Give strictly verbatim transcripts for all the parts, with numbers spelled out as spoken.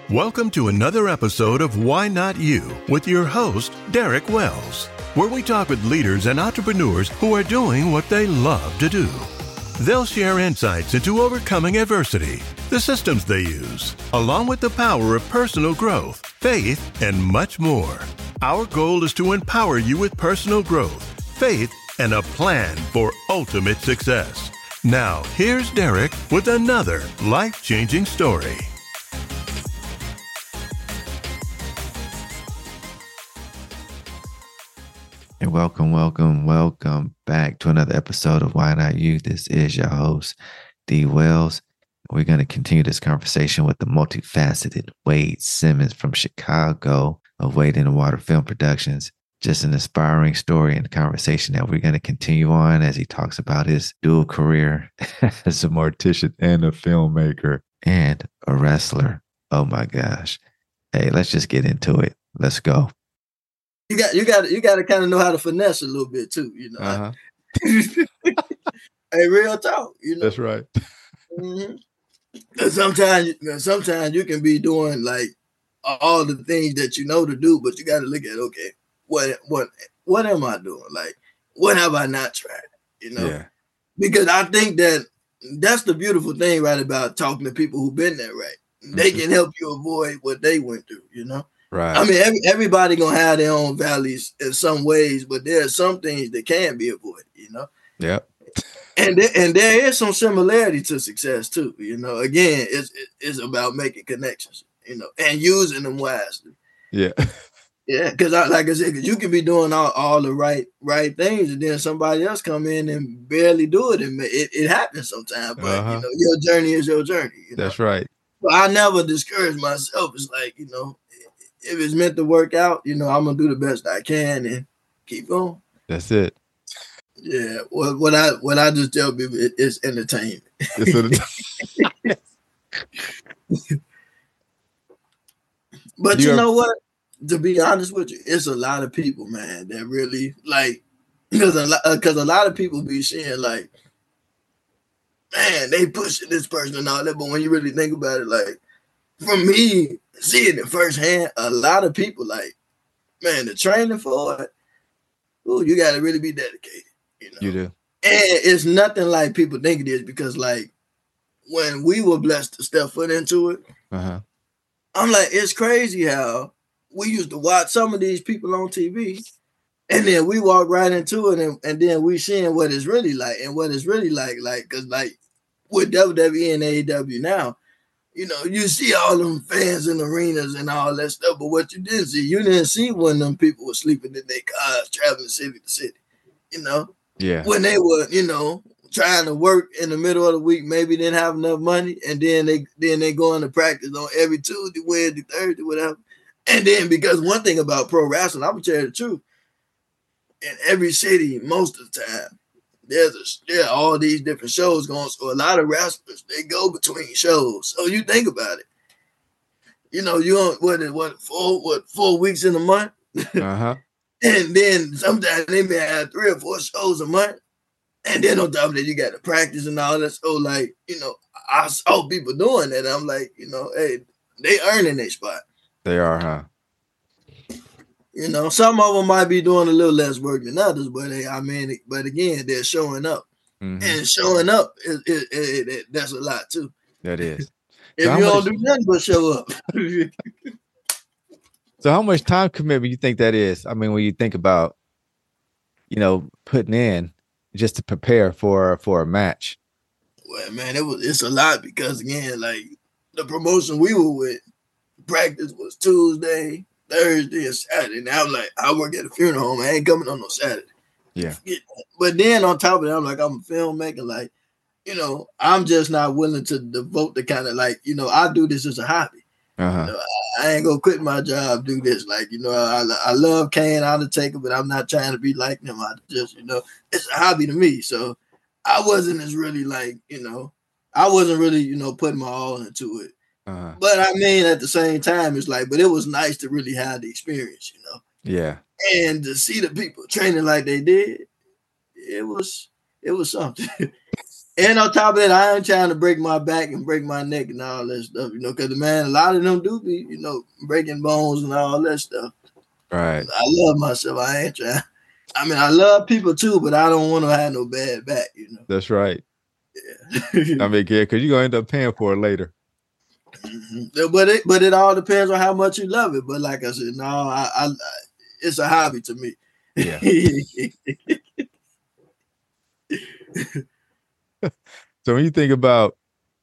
Welcome to another episode of Why Not You with your host, Derek Wells, where we talk with leaders and entrepreneurs who are doing what they love to do. They'll share insights into overcoming adversity, the systems they use, along with the power of personal growth, faith, and much more. Our goal is to empower you with personal growth, faith, and a plan for ultimate success. Now, here's Derek with another life-changing story. And welcome, welcome, welcome back to another episode of Why Not You. This is your host, D. Wells. We're going to continue this conversation with the multifaceted Wade Simmons from Chicago of Wade in the Water Film Productions. Just an inspiring story and conversation that we're going to continue on as he talks about his dual career as a mortician and a filmmaker and a wrestler. Oh my gosh. Hey, let's just get into it. Let's go. You got, you got, you got to kind of know how to finesse a little bit too, you know. Uh-huh. Hey, real talk, you know. That's right. Mm-hmm. Sometimes, sometimes you can be doing like all the things that you know to do, but you got to look at, okay, what, what, what am I doing? Like, what have I not tried? You know, Yeah. Because I think that that's the beautiful thing, right, about talking to people who've been there, right? They Mm-hmm. can help you avoid what they went through, you know. Right. I mean, every, everybody gonna have their own valleys in some ways, but there are some things that can be avoided, you know. Yep. And there, and there is some similarity to success too, you know. Again, it's it's about making connections, you know, and using them wisely. Yeah. Yeah, because I like I said, because you can be doing all, all the right right things, and then somebody else come in and barely do it, and it, it happens sometimes. But Uh-huh. you know, your journey is your journey. You know? That's right. But I never discourage myself. It's like, you know, if it's meant to work out, you know, I'm gonna do the best I can and keep going. That's it. Yeah. Well, what I what I just tell people, it, it's entertainment. It's a- But You you ever- know what? To be honest with you, it's a lot of people, man, that really like because a lot because a lot of people be seeing like, man, they pushing this person and all that. But when you really think about it, like for me, seeing it firsthand, a lot of people like, man, the training for it, ooh, you got to really be dedicated. You know, You do. and it's nothing like people think it is because like when we were blessed to step foot into it, Uh-huh. I'm like, it's crazy how we used to watch some of these people on T V and then we walk right into it and, and then we seeing what it's really like and what it's really like, like, cause like with W W E and A E W now, you know, you see all them fans in arenas and all that stuff, but what you didn't see, you didn't see when them people were sleeping in their cars, traveling city to city, you know, Yeah. when they were, you know, trying to work in the middle of the week, maybe didn't have enough money, and then they then they go into practice on every Tuesday, Wednesday, Thursday, whatever. And then because one thing about pro wrestling, I'm gonna tell you the truth, in every city, most of the time, there's a there are all these different shows going. So a lot of wrestlers they go between shows. So you think about it, you know, you on what what four what four weeks in a month, Uh-huh. and then sometimes they may have three or four shows a month. And then on top of that, you got to practice and all that. So, like, you know, I saw people doing that. I'm like, you know, hey, they earning their spot. They are, huh? You know, some of them might be doing a little less work than others, but they, I mean, but again, they're showing up. Mm-hmm. And showing up, is, is, is, is, that's a lot too. That is. If So how you don't much- do nothing but show up. So how much time commitment you think that is? I mean, when you think about, you know, putting in just to prepare for for a match. Well, man, it was it's a lot because again, like the promotion we were with, practice was Tuesday, Thursday, and Saturday. Now I'm like, I work at a funeral home. I ain't coming on no Saturday. Yeah. But then on top of that, I'm like, I'm a filmmaker. Like, you know, I'm just not willing to devote the kind of like, you know, I do this as a hobby. Uh-huh. You know, I, I ain't gonna quit my job, do this. Like, you know, I, I love Kane Undertaker, but I'm not trying to be like him. I just, you know, it's a hobby to me. So I wasn't as really like, you know, I wasn't really, you know, putting my all into it. Uh-huh. But I mean, at the same time, it's like, but it was nice to really have the experience, you know. Yeah. And to see the people training like they did, it was, it was something. And on top of that, I ain't trying to break my back and break my neck and all that stuff, you know, because, man, a lot of them do be, you know, breaking bones and all that stuff. Right. I love myself. I ain't trying. I mean, I love people too, but I don't want to have no bad back, you know. That's right. Yeah. I mean, yeah, because you're going to end up paying for it later. Mm-hmm. But it, but it all depends on how much you love it. But like I said, no, I, I, I it's a hobby to me. Yeah. So when you think about,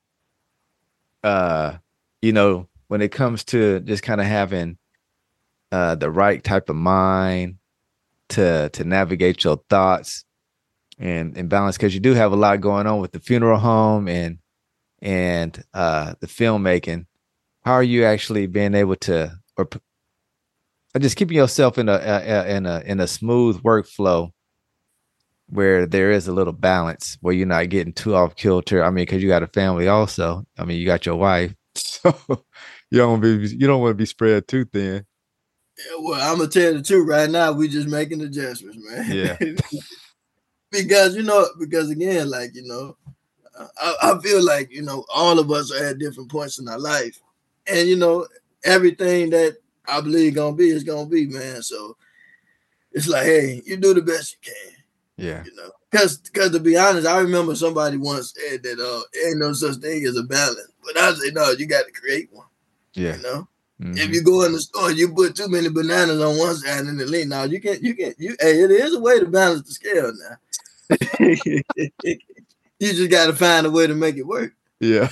uh, you know, when it comes to just kind of having uh, the right type of mind to to navigate your thoughts and, and balance, because you do have a lot going on with the funeral home and and uh, the filmmaking. How are you actually being able to, or, or just keeping yourself in a, a in a in a smooth workflow where there is a little balance, where you're not getting too off kilter? I mean, because you got a family also. I mean, you got your wife, so you don't want to be you don't want to be spread too thin. Yeah, well, I'm gonna tell you the truth right now. We just making adjustments, man. Yeah. because you know, because again, like you know, I, I feel like you know, all of us are at different points in our life, and you know, everything that I believe gonna be is gonna be, man. So it's like, hey, you do the best you can. Yeah. You know, because because to be honest, I remember somebody once said that uh, ain't no such thing as a balance, but I say no, you got to create one. Yeah. You know. Mm-hmm. If you go in the store, you put too many bananas on one side and the lean. Now you can't, you can't, you. Hey, it is a way to balance the scale. Now, you just got to find a way to make it work. Yeah.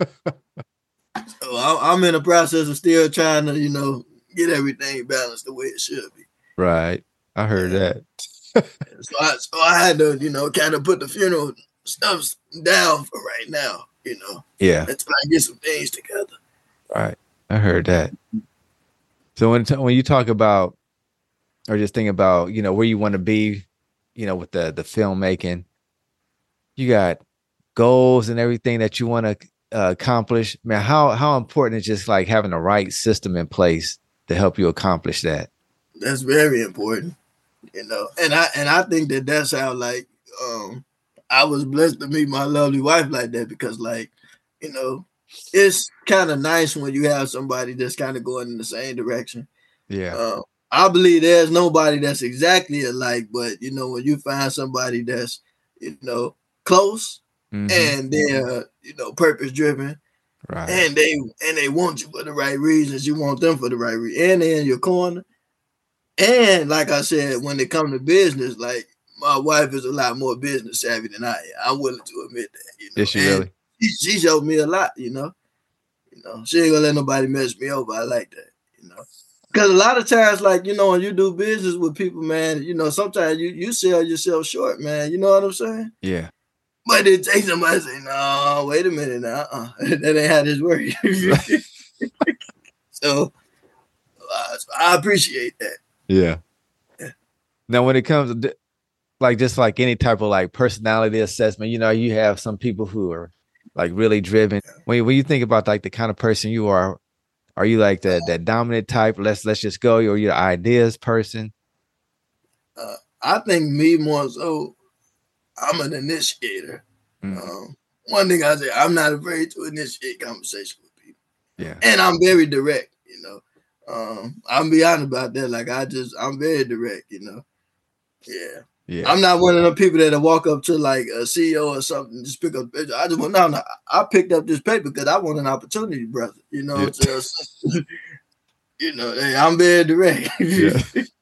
So I'm in the process of still trying to, you know, get everything balanced the way it should be. Right. I heard yeah. that. so I, so I had to, you know, kind of put the funeral stuff down for right now. You know. Yeah. Until I get some things together. Right. I heard that. So when when you talk about, or just think about, you know, where you want to be, you know, with the the filmmaking, you got goals and everything that you want to uh, accomplish. Man, how how important is just like having the right system in place to help you accomplish that? That's very important, you know. And I and I think that that's how like um, I was blessed to meet my lovely wife like that, because like, you know, it's kind of nice when you have somebody that's kind of going in the same direction. Yeah. Uh, I believe there's nobody that's exactly alike, but you know, when you find somebody that's, you know, close mm-hmm. and they're, you know, purpose driven, right, and they and they want you for the right reasons, you want them for the right reasons, and they're in your corner. And like I said, when it comes to business, like my wife is a lot more business savvy than I am. I'm willing to admit that. You know? Is she really? She, she showed me a lot, you know. You know, she ain't gonna let nobody mess me over. I like that, you know. Because a lot of times, like, you know, when you do business with people, man, you know, sometimes you, you sell yourself short, man. You know what I'm saying? Yeah. But it takes somebody to say, no, wait a minute now. Uh-uh. That ain't how this works. So uh, I appreciate that. Yeah. yeah. Now, when it comes to, like, just like any type of, like, personality assessment, you know, you have some people who are, like, really driven. Yeah. When, when you think about, like, the kind of person you are, are you like that that dominant type? Let's let's just go. Or you're an ideas person? Uh, I think me more so. I'm an initiator. Mm. Um, one thing I say, I'm not afraid to initiate conversation with people. Yeah, and I'm very direct. You know, um, I'm be honest about that. Like I just, I'm very direct. You know, yeah. Yeah. I'm not one of them people that walk up to like a C E O or something, just pick up. I just want no, no. I picked up this paper because I want an opportunity, brother. You know, yeah. so, you know, hey, I'm very direct. Yeah.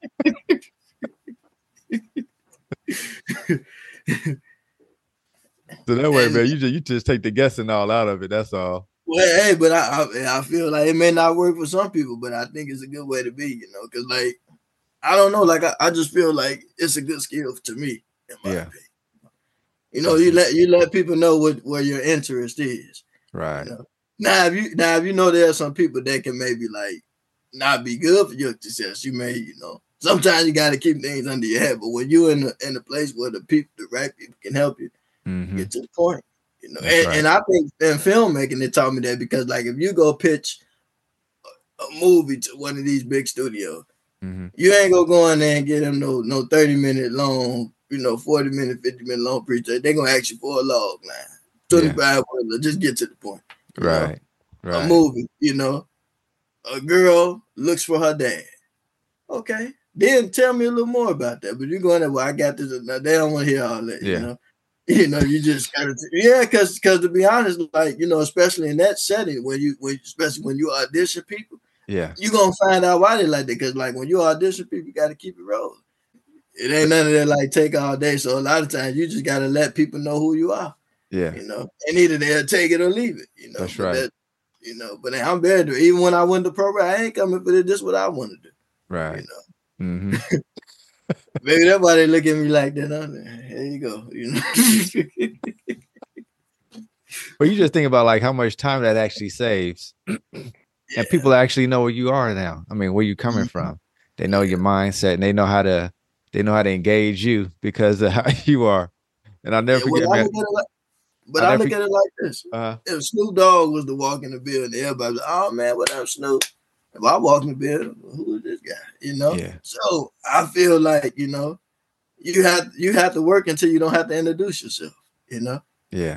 So that way, man, you just you just take the guessing all out of it. That's all. Well, hey, but I I, I feel like it may not work for some people, but I think it's a good way to be. You know, because like. I don't know, like I, I just feel like it's a good skill to me, in my yeah. opinion. You know, you let you let people know what where your interest is. Right. You know? Now if you now if you know there are some people that can maybe like not be good for your success, you may, you know, sometimes you gotta keep things under your head. But when you're in the in a place where the people, the right people can help you mm-hmm. get to the point. You know, and, right. and I think in filmmaking they taught me that, because like if you go pitch a, a movie to one of these big studios, mm-hmm. you ain't gonna go in there and get them no no thirty minute long you know, forty minute, fifty minute long preach, they're gonna ask you for a log line. twenty-five yeah. words, just get to the point. Right. Know? Right. A movie, you know. A girl looks for her dad. Okay. Then tell me a little more about that. But you're going there, well, I got this. Now, they don't want to hear all that, yeah. you know. You know, you just gotta, yeah, because because to be honest, like, you know, especially in that setting, when you, when especially when you audition people, yeah, you're gonna find out why they like that. Because like when you audition people, you got to keep it rolling. It ain't none of that like take all day. So a lot of times you just got to let people know who you are. Yeah, you know, and either they'll take it or leave it. You know, that's but right. That, you know, but I'm very true. Even when I went to program, I ain't coming for this. This is what I want to do. Right. You know. Mm-hmm. Maybe that's why they look at me like that. Huh? Here you go. You know. But you just think about like how much time that actually saves, yeah. and people actually know where you are now. I mean, where you coming mm-hmm. from? They know yeah. your mindset, and they know how to they know how to engage you because of how you are. And I'll never yeah, forget. Well, man, I like, but I look forget, at it like this: uh, if Snoop Dogg was to walk in the building, everybody, like, oh man, what up, Snoop? If I walk in the building, who is this guy? You know. Yeah. So I feel like you know, you have you have to work until you don't have to introduce yourself. You know. Yeah.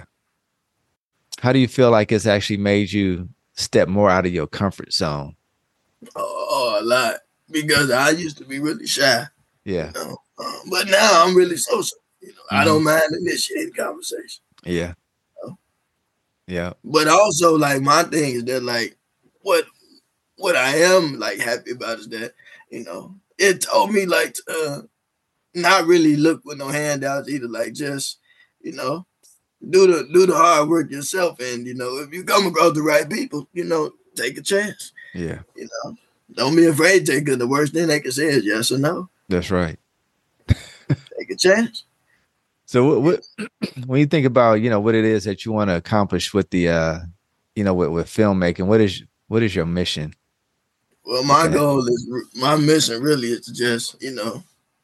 How do you feel like it's actually made you step more out of your comfort zone? Oh, a lot. Because I used to be really shy. Yeah. You know? um, but now I'm really social. You know, mm-hmm. I don't mind initiating conversation. Yeah. You know? Yeah. But also, like, my thing is that, like, what what I am, like, happy about is that, you know, it told me, like, to, uh, not really look with no handouts either. Like, just, you know, do the do the hard work yourself. And, you know, if you come across the right people, you know, take a chance. Yeah. You know, don't be afraid to take it. The worst thing they can say is yes or no. That's right. Take a chance. So what, what, when you think about, you know, what it is that you want to accomplish with the, uh, you know, with, with filmmaking, what is, what is your mission? Well, my goal is, my mission really is to just, you know,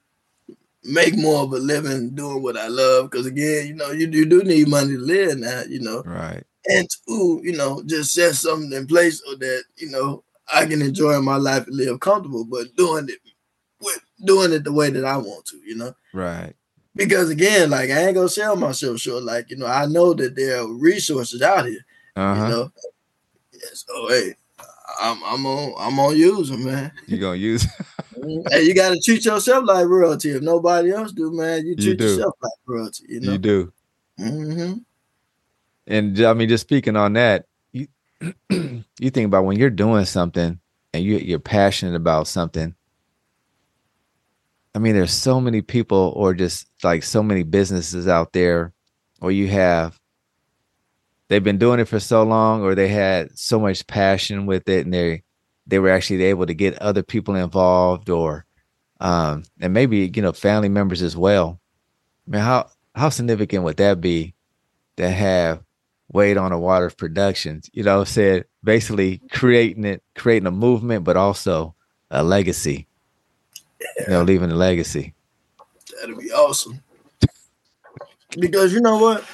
make more of a living doing what I love. Because again, you know, you, you do need money to live now, you know. Right. And to, you know, just set something in place so that, you know, I can enjoy my life and live comfortable, but doing it with doing it the way that I want to, you know. Right. Because again, like I ain't gonna sell myself short. Like, you know, I know that there are resources out here. Uh-huh. You know. Yeah, so hey, I'm I'm on I'm on use them, man. You gonna use Hey, you gotta treat yourself like royalty. If nobody else do, man, you treat you yourself like royalty, you know. You do. Mm-hmm. And I mean, just speaking on that, you you think about when you're doing something and you you're passionate about something. I mean, there's so many people or just like so many businesses out there where you have, they've been doing it for so long or they had so much passion with it and they, they were actually able to get other people involved or, um, and maybe, you know, family members as well. I mean, how, how significant would that be to have Wade on the Water Productions, you know, said basically creating it, creating a movement, but also a legacy. Yeah. You know, leaving a legacy. That'd be awesome. Because you know what?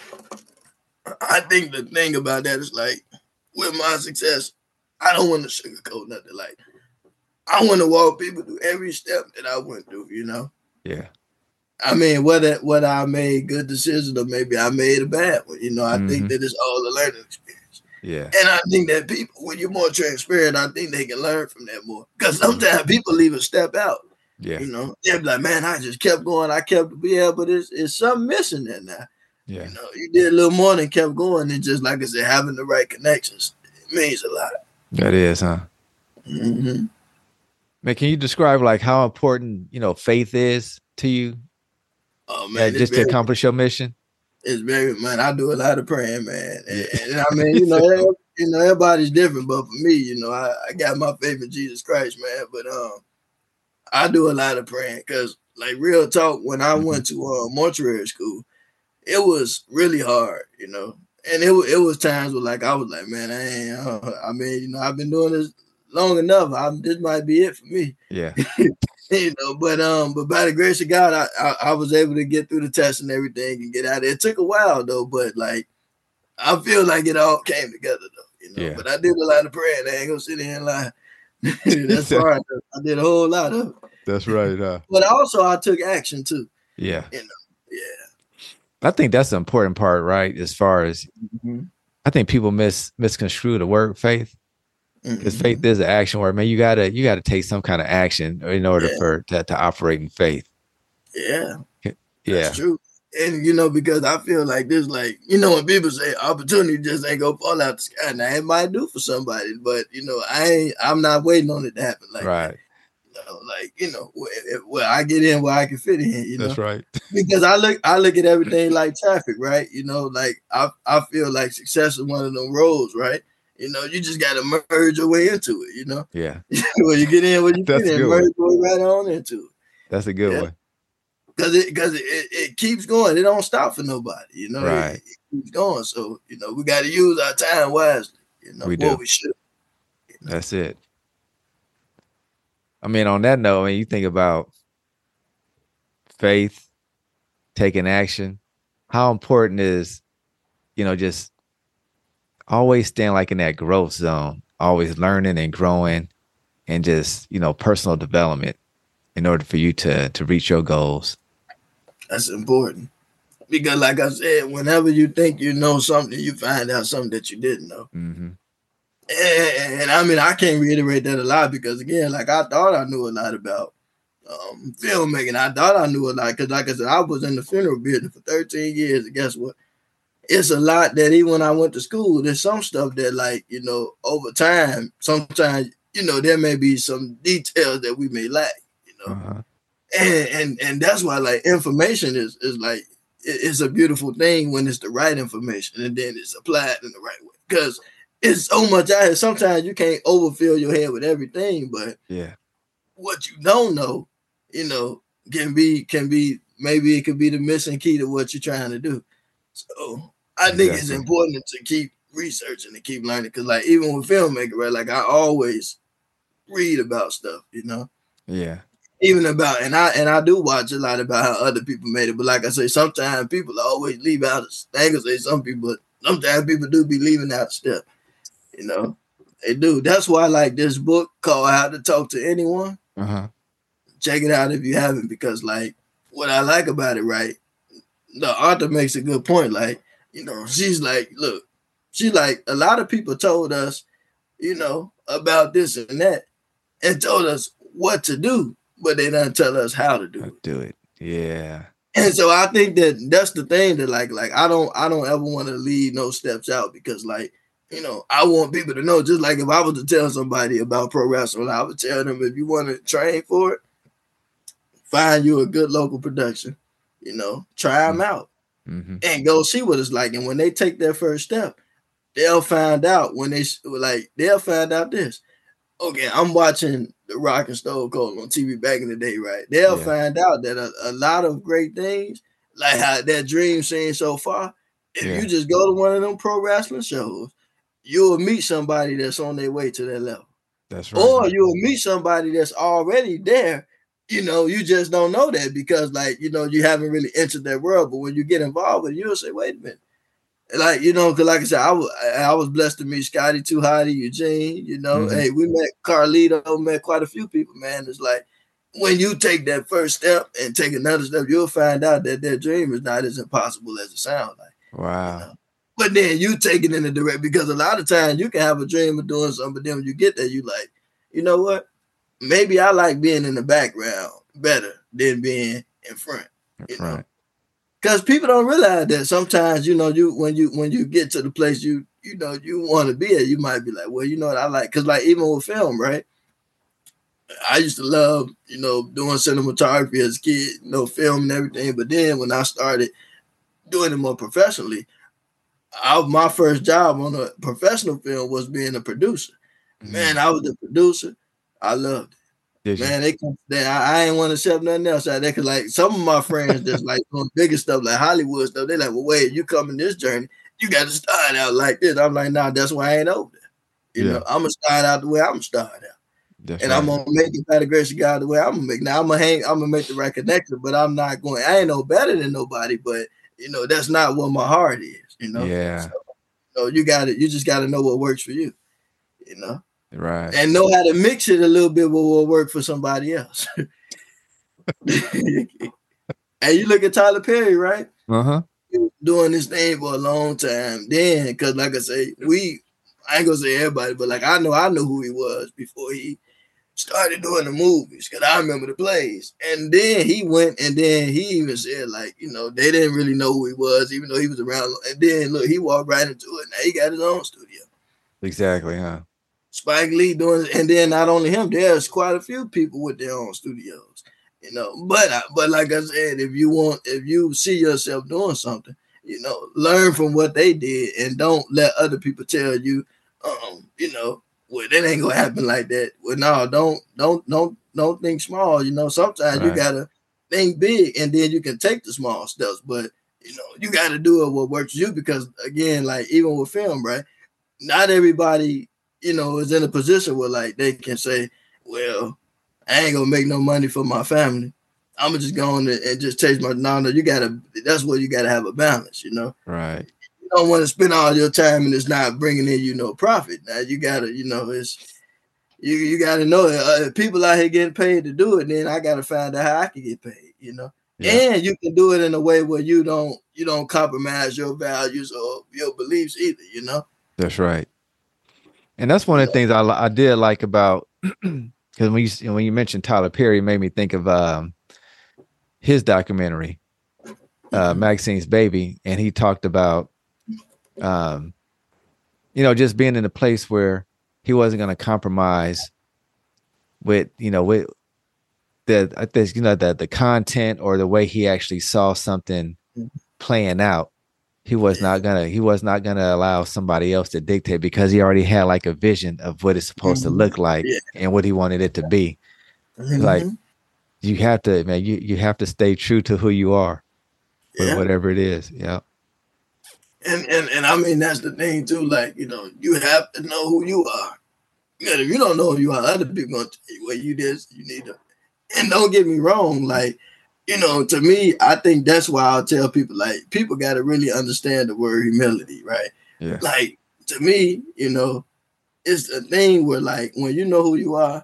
I think the thing about that is like, with my success, I don't want to sugarcoat nothing. Like, I want to walk people through every step that I went through, you know? Yeah. I mean, whether whether I made good decisions or maybe I made a bad one, you know, I mm-hmm. think that it's all a learning experience. Yeah. And I think that people, when you're more transparent, I think they can learn from that more. Because sometimes people leave a step out. Yeah. You know, they'll be like, man, I just kept going. I kept, yeah, but it's, it's something missing there now. Yeah. You know, you did a little more than kept going. And just like I said, having the right connections, it means a lot. That is, huh? Mm-hmm. Man, can you describe like how important, you know, faith is to you? Oh, man. Just very, to accomplish your mission? It's very, man, I do a lot of praying, man. And, yeah. and I mean, you know, you know, everybody's different. But for me, you know, I, I got my faith in Jesus Christ, man. But, um, I do a lot of praying because, like, real talk, when I mm-hmm. went to uh, mortuary school, it was really hard, you know. And it, it was times where, like, I was like, man, I ain't, uh, I mean, you know, I've been doing this long enough. I, this might be it for me. Yeah. You know, but um, but by the grace of God, I, I I was able to get through the test and everything and get out of it. It took a while, though, but, like, I feel like it all came together, though, you know. Yeah. But I did a lot of praying. I ain't going to sit here and lie. That's right. I did a whole lot of it. That's right. Huh? But also I took action too. Yeah. You know, I think that's the important part, right? As far as mm-hmm. I think people mis misconstrue the word faith. Because mm-hmm. faith is an action word, man. You gotta you gotta take some kind of action in order yeah. for to, to operate in faith. Yeah. Yeah. That's true. And you know, because I feel like this, like, you know, when people say opportunity just ain't gonna fall out the sky, now it might do for somebody, but you know, I ain't I'm not waiting on it to happen like right. that. You know, like, you know, where, where I get in where I can fit in, you know. That's right. Because I look I look at everything like traffic, right? You know, like I I feel like success is one of them roads, right? You know, you just gotta merge your way into it, you know. Yeah. When you get in, when you That's get in, merge your way right on into it. That's a good yeah. one. Because it because it, it, it keeps going. It don't stop for nobody, you know. Right. It, it keeps going. So, you know, we got to use our time wisely, you know, we what do. we should. You know? That's it. I mean, on that note, when you think about faith, taking action, how important is, you know, just always staying like in that growth zone, always learning and growing and just, you know, personal development in order for you to to reach your goals. That's important. Because like I said, whenever you think you know something, you find out something that you didn't know. Mm-hmm. And, and I mean, I can't reiterate that a lot because, again, like I thought I knew a lot about um, filmmaking. I thought I knew a lot because, like I said, I was in the funeral business for thirteen years. And guess what? It's a lot that even when I went to school, there's some stuff that, like, you know, over time, sometimes, you know, there may be some details that we may lack, you know. Uh-huh. And, and and that's why, like, information is is like, it's a beautiful thing when it's the right information and then it's applied in the right way. Because it's so much out here. Sometimes you can't overfill your head with everything, but yeah, what you don't know, you know, can be can be maybe it could be the missing key to what you're trying to do. So I exactly. think it's important to keep researching and keep learning. Because, like, even with filmmaking, right? Like, I always read about stuff, you know. Yeah. Even about, and I and I do watch a lot about how other people made it. But like I say, sometimes people always leave out. I ain't gonna say some people, but sometimes people do be leaving out a step. You know, they do. That's why I like this book called How to Talk to Anyone. Uh-huh. Check it out if you haven't, because, like, what I like about it, right? The author makes a good point. Like, you know, she's like, look, she like, a lot of people told us, you know, about this and that and told us what to do, but they don't tell us how to do it. Do it. Yeah. And so I think that that's the thing that, like, like I don't, I don't ever want to leave no steps out because, like, you know, I want people to know, just like if I was to tell somebody about pro wrestling, I would tell them, if you want to train for it, find you a good local production, you know, try them out mm-hmm. and go see what it's like. And when they take their first step, they'll find out when they, like, they'll find out this. Okay, I'm watching The Rock and Stone Cold on T V back in the day, right? They'll yeah. find out that a, a lot of great things, like how that dream seen so far, if yeah. you just go to one of them pro wrestling shows, you'll meet somebody that's on their way to that level. That's right. Or you'll meet somebody that's already there. You know, you just don't know that because, like, you know, you haven't really entered that world. But when you get involved with it, you'll say, wait a minute. Like, you know, because like I said, I was, I was blessed to meet Scotty Too Hotty, Eugene, you know. Mm-hmm. Hey, we met Carlito, met quite a few people, man. It's like, when you take that first step and take another step, you'll find out that that dream is not as impossible as it sounds like. Wow. You know? But then you take it in the direct, because a lot of times you can have a dream of doing something, but then when you get there, you like, you know what? Maybe I like being in the background better than being in front. You know? Right. Because people don't realize that sometimes, you know, you when you when you get to the place you you know you want to be at, you might be like, well, you know what I like, because, like, even with film, right? I used to love, you know, doing cinematography as a kid, you know, film and everything. But then when I started doing it more professionally, I, my first job on a professional film was being a producer. Mm-hmm. Man, I was the producer. I loved it. Did Man, you? they come. They, I, I ain't want to accept nothing else out there, because, like, some of my friends just like doing bigger stuff, like Hollywood stuff. They're like, well, wait, you coming this journey, you got to start out like this. I'm like, nah, that's why I ain't over there. You yeah. know, I'm gonna start out the way I'm gonna start out, that's and right. I'm gonna make it by the grace of God the way I'm gonna make. Now I'm gonna hang, I'm gonna make the right connection, but I'm not going. I ain't no better than nobody, but you know, that's not what my heart is. You know, yeah. So, so you got to, you just got to know what works for you. You know. Right. And know how to mix it a little bit with what will work for somebody else. And you look at Tyler Perry, right? Uh-huh. doing this thing for a long time. Then, because like I say, we I ain't gonna say everybody, but like I know I know who he was before he started doing the movies, because I remember the plays. And then he went and then he even said, like, you know, they didn't really know who he was, even though he was around. And then look, he walked right into it. Now he got his own studio. Exactly, huh? Spike Lee doing it, and then not only him, there's quite a few people with their own studios, you know. But but like I said, if you want, if you see yourself doing something, you know, learn from what they did, and don't let other people tell you, um, you know, well, that ain't gonna happen like that. Well, no, don't don't don't don't think small. You know, sometimes right. you gotta think big, and then you can take the small steps. But you know, you gotta do it what works for you, because again, like even with film, right? Not everybody, you know, is in a position where like they can say, well, I ain't gonna make no money for my family. I'm gonna just go on and just chase my no, no, you gotta that's where you gotta have a balance, you know. Right. You don't want to spend all your time and it's not bringing in you no profit. Now you gotta, you know, it's you you gotta know uh, if people out here getting paid to do it, then I gotta find out how I can get paid, you know. Yeah. And you can do it in a way where you don't you don't compromise your values or your beliefs either, you know. That's right. And that's one of the things I, I did like about, because when you when you mentioned Tyler Perry, it made me think of um, his documentary, uh, Maxine's Baby, and he talked about, um, you know, just being in a place where he wasn't going to compromise with, you know, with the I think you know the the content or the way he actually saw something playing out. He was not gonna. He was not gonna allow somebody else to dictate, because he already had like a vision of what it's supposed mm-hmm. to look like yeah. and what he wanted it to be. Mm-hmm. Like you have to, man. You you have to stay true to who you are, yeah. whatever it is. Yeah. And and and I mean that's the thing too. Like you know, you have to know who you are. Because if you don't know who you are, other people gonna tell you, well, you this, you need to. And don't get me wrong, like. You know, to me, I think that's why I'll tell people, like, people got to really understand the word humility, right? Yeah. Like, to me, you know, it's a thing where, like, when you know who you are,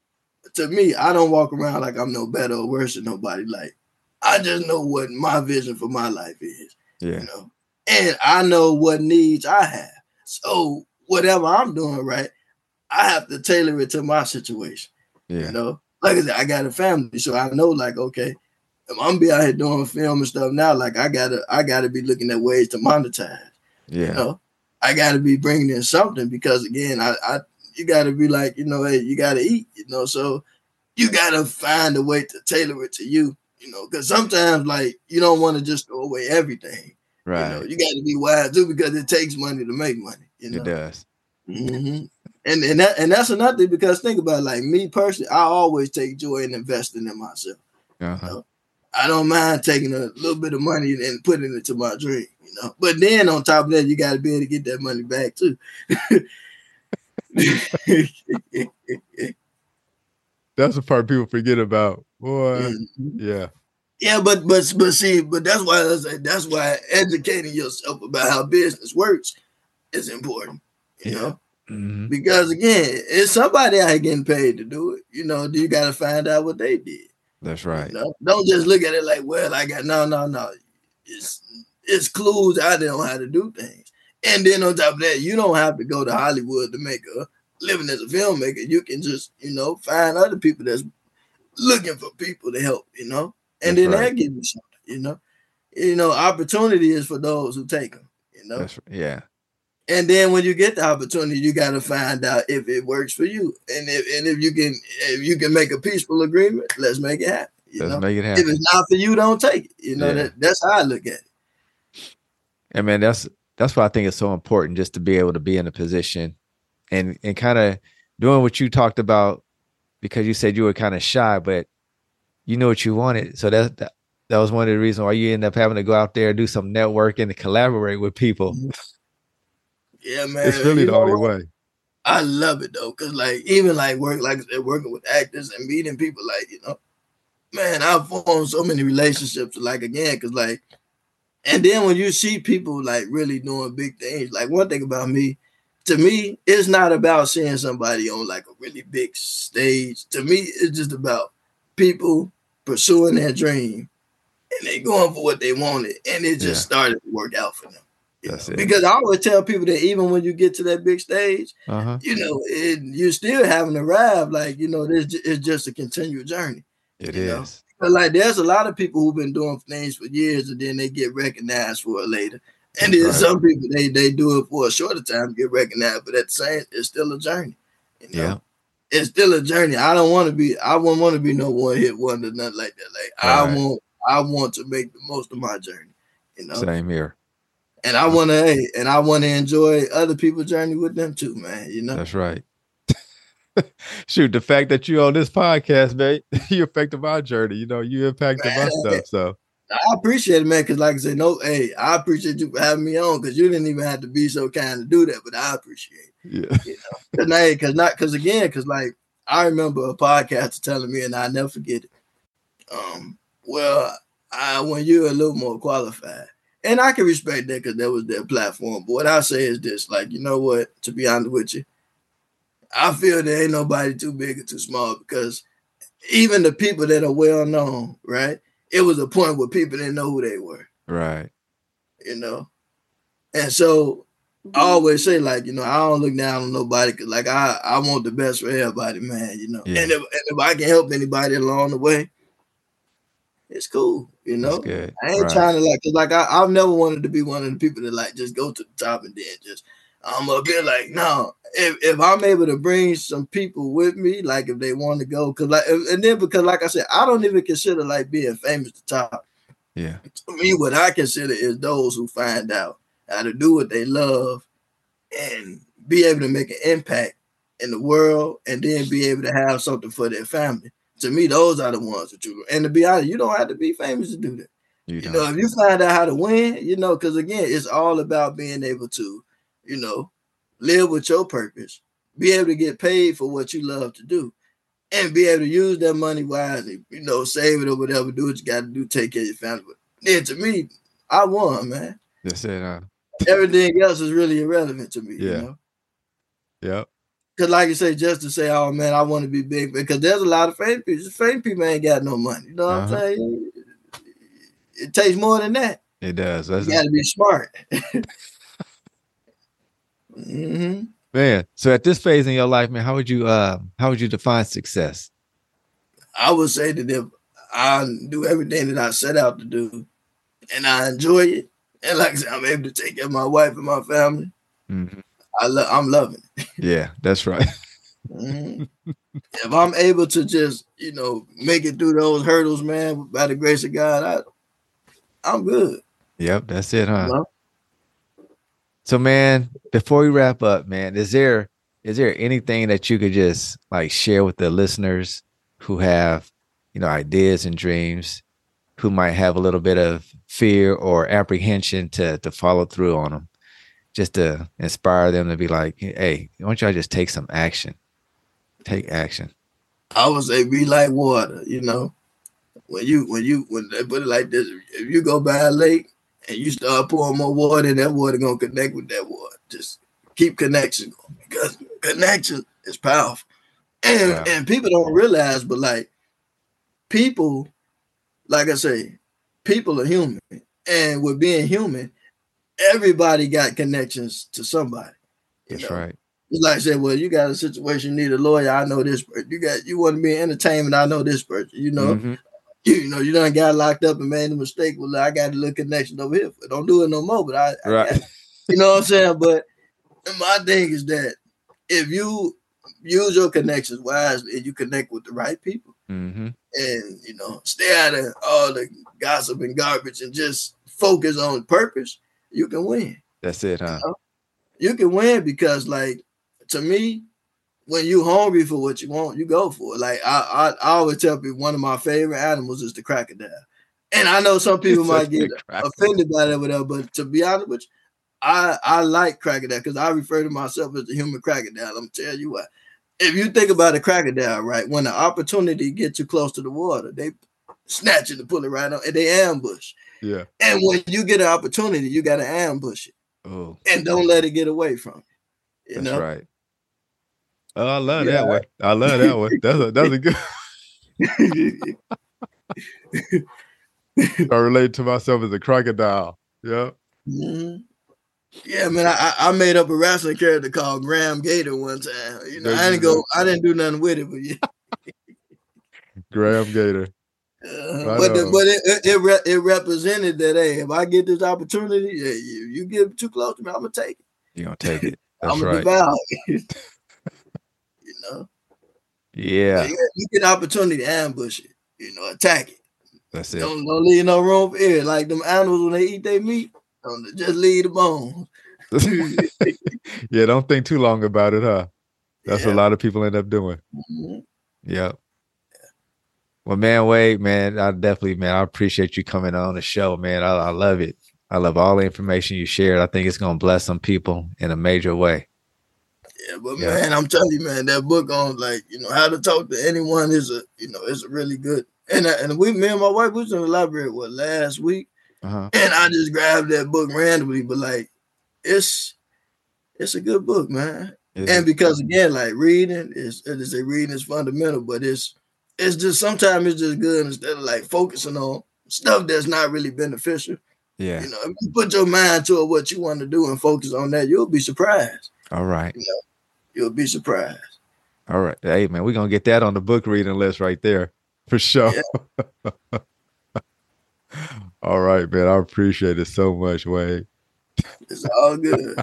to me, I don't walk around like I'm no better or worse than nobody. Like, I just know what my vision for my life is, yeah. you know, and I know what needs I have. So whatever I'm doing, right, I have to tailor it to my situation, yeah. you know? Like I said, I got a family, so I know, like, okay, I'm gonna be out here doing film and stuff now. Like I gotta, I gotta be looking at ways to monetize. Yeah, you know, I gotta be bringing in something, because again, I, I, you gotta be like, you know, hey, you gotta eat, you know, so you gotta find a way to tailor it to you, you know, because sometimes like you don't want to just throw away everything, right? You know, you got to be wise too, because it takes money to make money. You know, it does. Mm-hmm. And and that and that's another thing, because think about it, like me personally, I always take joy in investing in myself. Uh-huh. You know? I don't mind taking a little bit of money and putting it to my dream, you know. But then on top of that, you got to be able to get that money back too. That's the part people forget about, boy. Mm-hmm. Yeah, yeah, but but but see, but that's why I say that's why educating yourself about how business works is important, you yeah. know. Mm-hmm. Because again, it's somebody out here getting paid to do it. You know, you got to find out what they did. That's right. You know? Don't just look at it like, well, I got no, no, no. It's it's clues out there on how to do things. And then on top of that, you don't have to go to Hollywood to make a living as a filmmaker. You can just, you know, find other people that's looking for people to help, you know, and that's then right. They'll give you something, you know. You know, opportunity is for those who take them, you know. That's, yeah. And then when you get the opportunity, you got to find out if it works for you, and if and if you can if you can make a peaceful agreement, let's make it happen. You let's know? make it happen. If it's not for you, don't take it. You know yeah. that that's how I look at it. And man, that's that's why I think it's so important, just to be able to be in a position and and kind of doing what you talked about, because you said you were kind of shy, but you knew what you wanted. So that, that that was one of the reasons why you end up having to go out there and do some networking and collaborate with people. Mm-hmm. Yeah, man. It's really the only way. I love it though, cause like even like work like working with actors and meeting people, like you know, man, I've formed so many relationships. Like again, cause like, and then when you see people like really doing big things, like one thing about me, to me, it's not about seeing somebody on like a really big stage. To me, it's just about people pursuing their dream and they going for what they wanted, and it just yeah. started to work out for them. That's it. Because I always tell people that even when you get to that big stage, uh-huh. you know, it, you're still having a ride. Like, you know, this it's just a continual journey. It is. Know? But like, there's a lot of people who've been doing things for years, and then they get recognized for it later. And then right. some people they they do it for a shorter time, get recognized, but at the same, it's still a journey. You know? Yeah, it's still a journey. I don't want to be. I won't want to be no one hit wonder, nothing like that. Like right. I want. I want to make the most of my journey. You know, same here. And I want to, hey, and I want to enjoy other people's journey with them too, man. You know, that's right. Shoot, the fact that you on this podcast, man, you affected my journey. You know, you impacted man, my stuff. So I appreciate it, man. Because, like I said, no, hey, I appreciate you for having me on because you didn't even have to be so kind to do that, but I appreciate it. Yeah, you know, because hey, because not because again, because like I remember a podcaster telling me, and I never forget it. Um, well, I when you're a little more qualified. And I can respect that because that was their platform. But what I say is this, like, you know what, to be honest with you, I feel there ain't nobody too big or too small because even the people that are well known, right, it was a point where people didn't know who they were. Right. You know? And so I always say, like, you know, I don't look down on nobody because, like, I, I want the best for everybody, man, you know? Yeah. And, if, and if I can help anybody along the way, it's cool, you know. I ain't right. trying to like, cause like I, I've never wanted to be one of the people that like just go to the top and then just I'm a bit like, no. If if I'm able to bring some people with me, like if they want to go, cause like, and then because like I said, I don't even consider like being famous the top. Yeah. To me, what I consider is those who find out how to do what they love and be able to make an impact in the world, and then be able to have something for their family. To me, those are the ones that you. And to be honest, you don't have to be famous to do that. You, you know, if you find out how to win, you know, because again, it's all about being able to, you know, live with your purpose, be able to get paid for what you love to do, and be able to use that money wisely. You know, save it or whatever. Do what you got to do. Take care of your family. But then, to me, I won, man. That's it. Huh? Everything else is really irrelevant to me. Yeah. You know? Yep. Because like you say, just to say, oh, man, I want to be big. Because there's a lot of famous people. Famous people ain't got no money. You know what uh-huh. I'm saying? It takes more than that. It does. That's you got to be smart. mm-hmm. Man, so at this phase in your life, man, how would you uh, how would you define success? I would say that if I do everything that I set out to do and I enjoy it, and like I said, I'm able to take care of my wife and my family, mm-hmm. I lo- I'm loving it. Yeah, that's right. mm-hmm. If I'm able to just, you know, make it through those hurdles, man, by the grace of God, I, I'm good. Yep, that's it, huh? You know? So, man, before we wrap up, man, is there is there anything that you could just like share with the listeners who have, you know, ideas and dreams, who might have a little bit of fear or apprehension to to follow through on them? Just to inspire them to be like, hey, why don't y'all just take some action? Take action. I would say be like water, you know. When you when you when they put it like this, if you go by a lake and you start pouring more water, and that water gonna connect with that water. Just keep connection going because connection is powerful. And wow. and people don't realize, but like people, like I say, people are human. And with being human, everybody got connections to somebody. That's know? right. It's like I said, well, you got a situation, you need a lawyer, I know this person. You got you want to be in entertainment, I know this person. You know, mm-hmm. you, you know, you done got locked up and made a mistake. Well, I got a little connection over here. Don't do it no more, but I, I right. got, you know what I'm saying? But my thing is that if you use your connections wisely and you connect with the right people, mm-hmm. and you know, stay out of all the gossip and garbage and just focus on purpose, you can win. That's it, huh? You know? You can win because, like, to me, when you hungry for what you want, you go for it. Like I, I, I always tell people one of my favorite animals is the crocodile. And I know some people might get offended by that, whatever, but to be honest with you, I, I like crocodile because I refer to myself as the human crocodile. I'm gonna tell you what. If you think about a crocodile, right, when the opportunity gets too close to the water, they snatch it and pull it right on, and they ambush. Yeah. And when you get an opportunity, you got to ambush it. Oh. And don't let it get away from you. You that's know? right. Oh, I love yeah. that one. I love that one. That's a that's a good. I relate to myself as a crocodile. Yeah. Mm-hmm. Yeah, man. I I made up a wrestling character called Graham Gator one time. You know, I didn't go. I didn't do nothing with it, but yeah. Graham Gator. Uh, but the, but it it, re- it represented that, hey, if I get this opportunity, yeah, you, you get too close to me, I'm gonna take it. You're gonna take it. That's I'm gonna right. devour it. You know. Yeah. You, you get an opportunity to ambush it. You know, attack it. That's it. Don't don't leave no room for air. Like them animals when they eat their meat, don't just leave the bones. Yeah, don't think too long about it, huh? That's Yeah. what a lot of people end up doing. Mm-hmm. Yep. Well, man, Wade, man, I definitely, man, I appreciate you coming on the show, man. I, I love it. I love all the information you shared. I think it's going to bless some people in a major way. Yeah, but Yeah. man, I'm telling you, man, that book on, like, you know, how to talk to anyone is a, you know, it's a really good. And I, and we, me and my wife, we was in the library, what, last week? Uh-huh. And I just grabbed that book randomly, but like, it's, it's a good book, man. Is And it? because again, like reading is, it is a reading is fundamental, but it's, it's just, sometimes it's just good instead of like focusing on stuff that's not really beneficial. Yeah. You know, if you put your mind to what you want to do and focus on that, you'll be surprised. All right. You know, you'll be surprised. All right. Hey, man, we're going to get that on the book reading list right there for sure. Yeah. All right, man. I appreciate it so much, Wade. It's all good.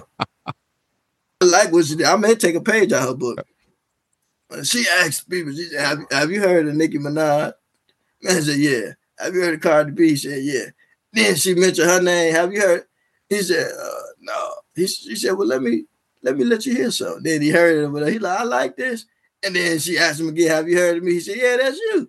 I like what she did. I may take a page out of her book. She asked people, she said, have, have you heard of Nicki Minaj? Man said, yeah. Have you heard of Cardi B? He said, yeah. Then she mentioned her name. Have you heard? He said, uh, no. He, she said, well, let me let me let you hear something. Then he heard it, but he like, I like this. And then she asked him again, have you heard of me? He said, yeah, that's you.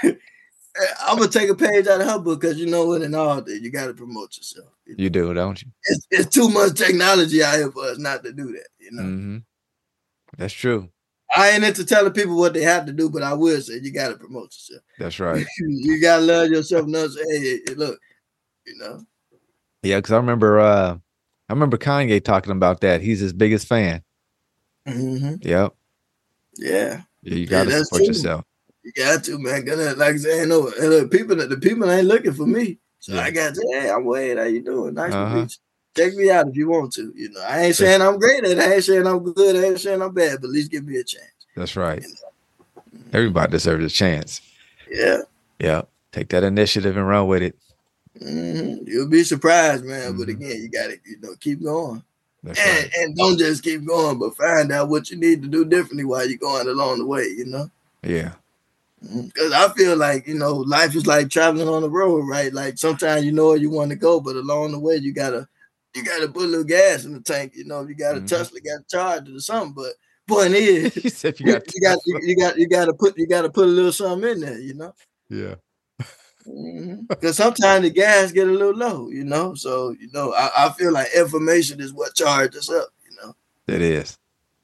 I'm gonna take a page out of her book because you know what, in all that you got to promote yourself. You, know? You do, don't you? It's, it's too much technology out here for us not to do that. You know, Mm-hmm. That's true. I ain't into telling people what they have to do, but I will say you got to promote yourself. That's right. You got to love yourself enough to say, hey, hey, look, you know. Yeah, because I remember, uh, I remember Kanye talking about that. He's his biggest fan. Mm-hmm. Yep. Yeah. Yeah, you got to Yeah, that's support true. yourself. You got to, man. Like I said, no, and look, people, the people ain't looking for me. So Yeah. I got to, hey, I'm Wade. How you doing? Nice Uh-huh. to meet you. Check me out if you want to. You know, I ain't saying I'm great at it. I ain't saying I'm good. I ain't saying I'm bad, but at least give me a chance. That's right. You know? Everybody deserves a chance. Yeah. Yeah. Take that initiative and run with it. Mm-hmm. You'll be surprised, man. Mm-hmm. But again, you got to, you know, keep going. That's And, right. and don't just keep going, but find out what you need to do differently while you're going along the way, you know? Yeah. Because I feel like, you know, life is like traveling on the road, right? Like sometimes you know where you want to go, but along the way you gotta you gotta put a little gas in the tank, you know, you gotta Mhm. Tesla, got to charge it or something. But point is, You said you you got got you, you got you got to put you got to put a little something in there, you know? Yeah. Because sometimes the gas get a little low, you know. So you know, I, I feel like information is what charges us up, you know. It is.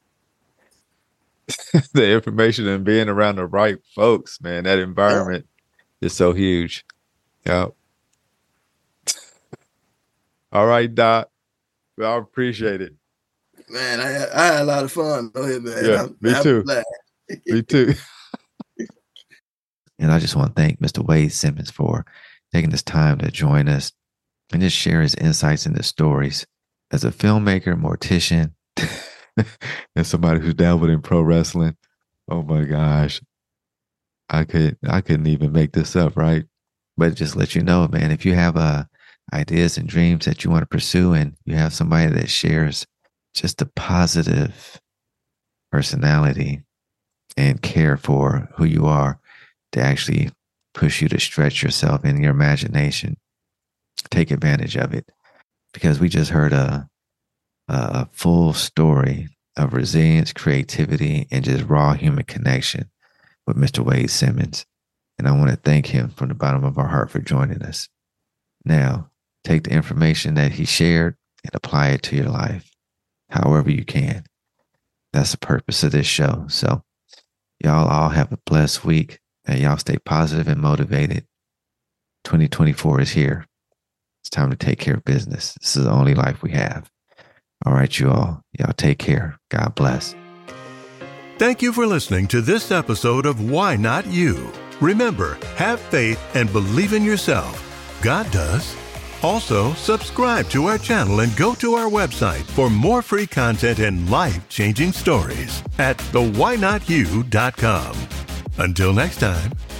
The information and being around the right folks, man, that environment is so huge. Yep. All right, Doc. Well, I appreciate it. Man, I had, I had a lot of fun. Go ahead, man. Yeah, I'm, me I'm too. glad. Me too. And I just want to thank Mister Wade Simmons for taking this time to join us and just share his insights and his stories. As a filmmaker, mortician, and somebody who's dabbled in pro wrestling, oh my gosh, I could I couldn't even make this up, right? But just let you know, man, if you have uh, ideas and dreams that you want to pursue, and you have somebody that shares just a positive personality and care for who you are, to actually push you to stretch yourself in your imagination, take advantage of it. Because we just heard a, a full story of resilience, creativity, and just raw human connection with Mister Wade Simmons. And I want to thank him from the bottom of our heart for joining us. Now, take the information that he shared and apply it to your life, however you can. That's the purpose of this show. So y'all all have a blessed week. And y'all stay positive and motivated. twenty twenty-four is here. It's time to take care of business. This is the only life we have. All right, you all. Y'all take care. God bless. Thank you for listening to this episode of Why Not You? Remember, have faith and believe in yourself. God does. Also, subscribe to our channel and go to our website for more free content and life-changing stories at the why not you dot com. Until next time,